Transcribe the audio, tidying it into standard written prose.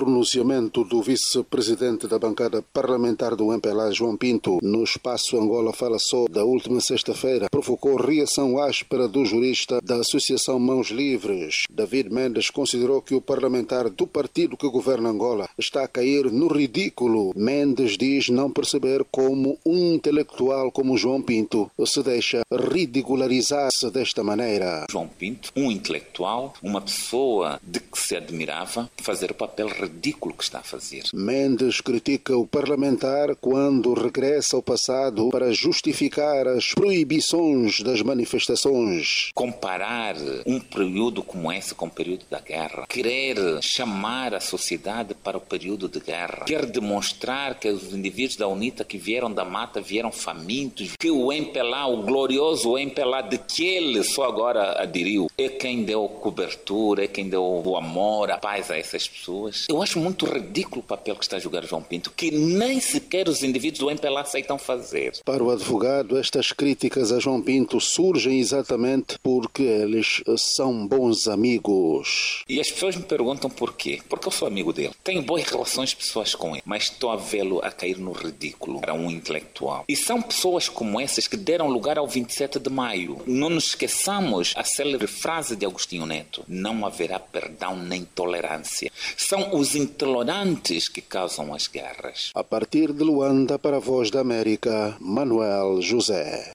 pronunciamento do vice-presidente da bancada parlamentar do MPLA, João Pinto, no Espaço Angola Fala Só da última sexta-feira, provocou reação áspera do jurista da Associação Mãos Livres. David Mendes considerou que o parlamentar do partido que governa Angola está a cair no ridículo. Mendes diz não perceber como um intelectual como João Pinto se deixa ridicularizar-se desta maneira. João Pinto, um intelectual, uma pessoa de que se admirava, fazer o papel ridículo que está a fazer. Mendes critica o parlamentar quando regressa ao passado para justificar as proibições das manifestações. Comparar um período como esse com o período da guerra, querer chamar a sociedade para o período de guerra, quer demonstrar que os indivíduos da UNITA que vieram da mata vieram famintos, que o MPLA, o glorioso MPLA de que ele só agora aderiu, é quem deu cobertura, é quem deu o amor, a paz a essas pessoas. Eu acho muito ridículo o papel que está a jogar João Pinto, que nem sequer os indivíduos do MPLA aceitam fazer. Para o advogado, estas críticas a João Pinto surgem exatamente porque eles são bons amigos. E as pessoas me perguntam por quê? Porque eu sou amigo dele. Tenho boas relações pessoais com ele, mas estou a vê-lo a cair no ridículo para um intelectual. E são pessoas como essas que deram lugar ao 27 de maio. Não nos esqueçamos a célebre frase de Agostinho Neto: não haverá perdão nem tolerância. São os intolerantes que causam as guerras. A partir de Luanda, para a Voz da América, Manuel José.